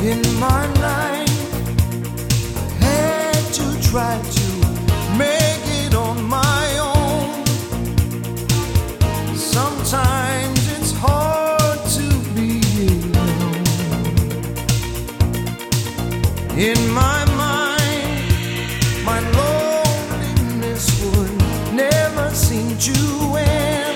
In my life, I had to try to make it on my own. Sometimes it's hard to be alone. In my mind, my loneliness would never seem to end.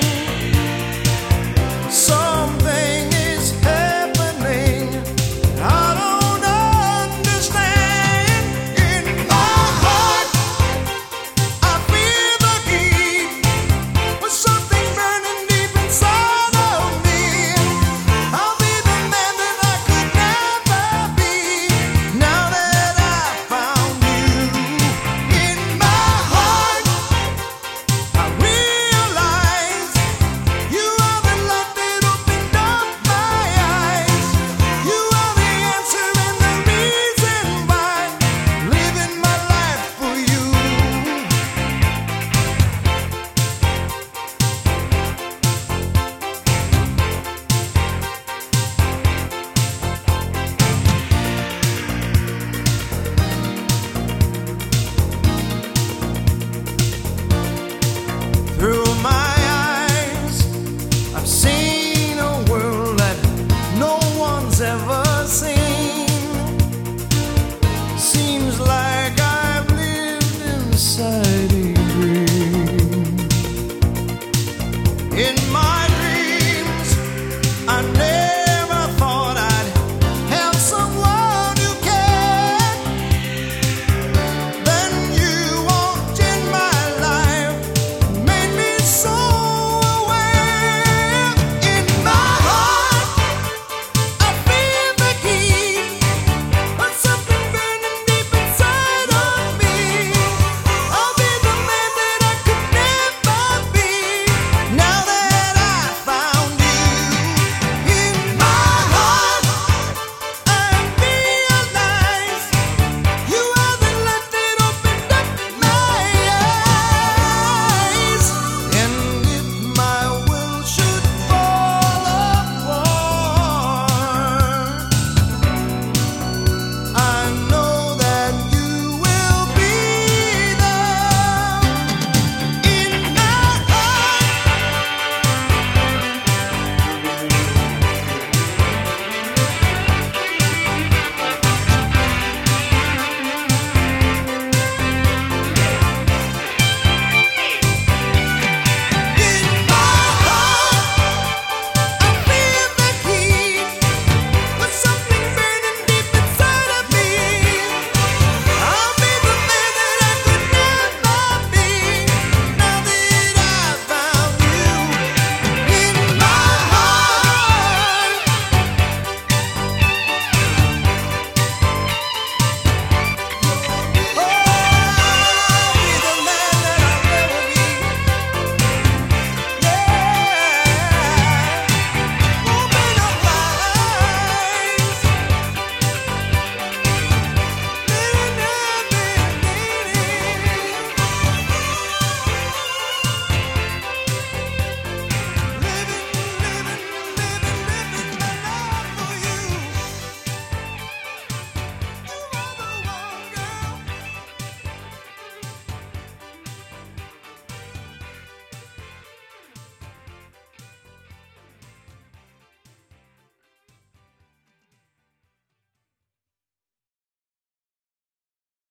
Something is happening I don't understand. In my heart, I feel the heat with something burning deep inside of me. I'll be the man that I could never be now that I found you. In my heart, I realize you are the light that opened up my eyes. You are the answer and the reason why I'm living my life for you. Through my eyes, I've seen a world that no one's ever seen. Seems like I've lived inside a dream. In